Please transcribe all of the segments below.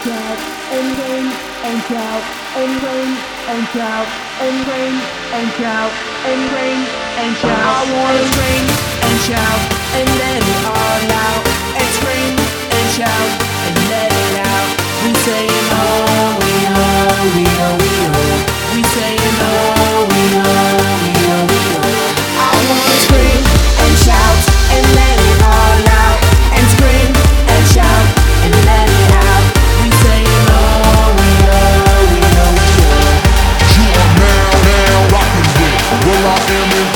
shout and ring and shout and ring and shout and ring and shout and ring and shout. I wanna ring and shout and let it all out and scream and shout and let it out. We saying oh, we oh, we oh, we oh. We saying oh, we oh, we oh, we oh. I wanna scream and shout and let it all out and scream and shout and let it out. We saying oh, we oh, we oh, we oh. You are now rocking with Will I Am in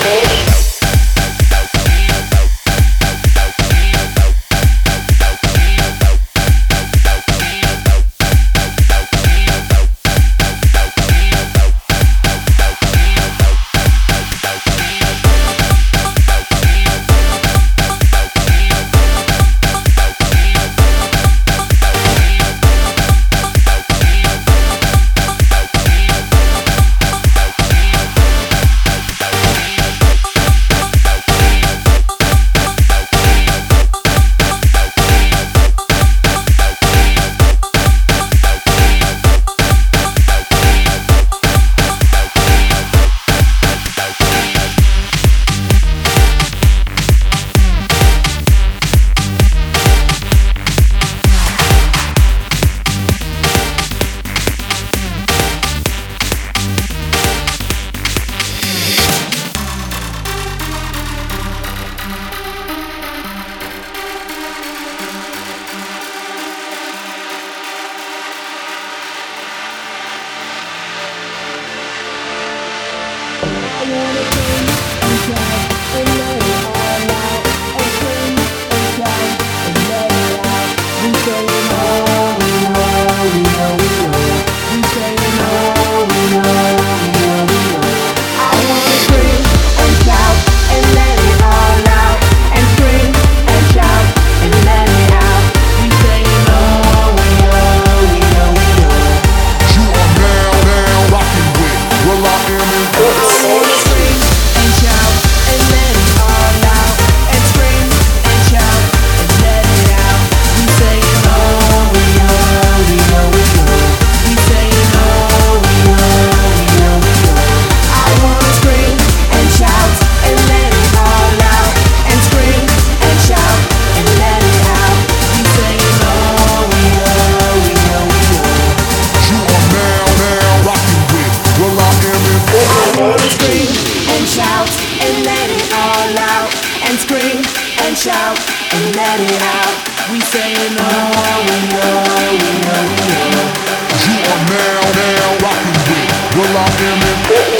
shout and let it out. We saying oh, we know, we know, we know. You are now rocking with Will I Am in